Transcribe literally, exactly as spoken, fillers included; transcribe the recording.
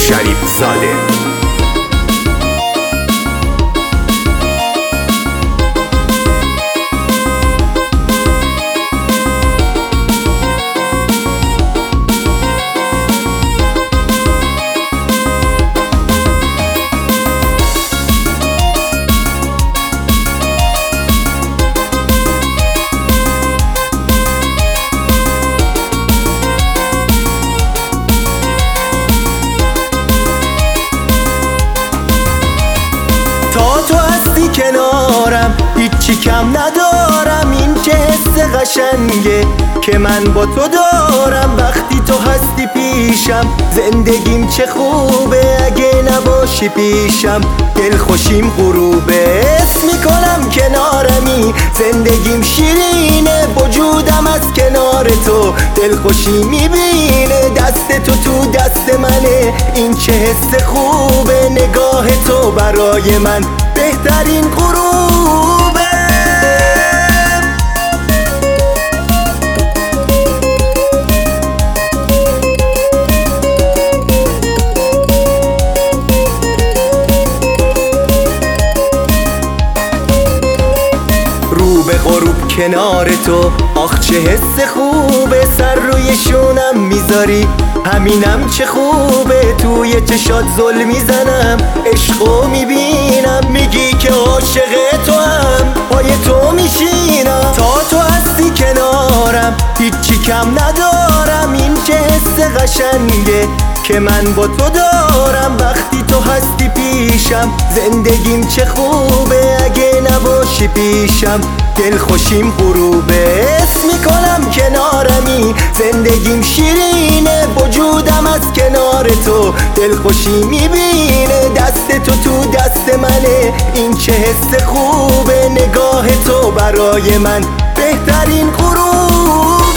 شریف زاده. تا تو هستی کنارم هیچی کم ندارم، این چه حس قشنگه که من با تو دارم. وقتی تو هستی پیشم زندگیم چه خوبه، اگه نباشی پیشم دل خوشیم غروبه. حس میکنم کنارمی زندگیم شیرینه، وجودم از کنار تو دل خوشی میبینه. دست تو تو دست منه، این چه حس خوبه، نگاه تو برای من بهترین غروبه. رو به غروب کنار تو، آخ چه حس خوبه. سر روی شونم میذاری همینم چه خوبه، توی چشات زل میزنم عشقو میبینم. میگی که عاشق تو هم پای تو میشینم. تا تو هستی کنارم هیچی کم ندارم، این چه حس قشنگه که من با تو دارم. وقتی تو هستی پیشم زندگیم چه خوبه، اگه نباشی پیشم دل خوشیم غروبه. حس میکنم کنارمی زندگیم شیرینه، وجودم از کنار تو دل خوشی میبینه. دست تو تو دست منه، این چه حس خوبه، نگاه تو برای من بهترین غروب.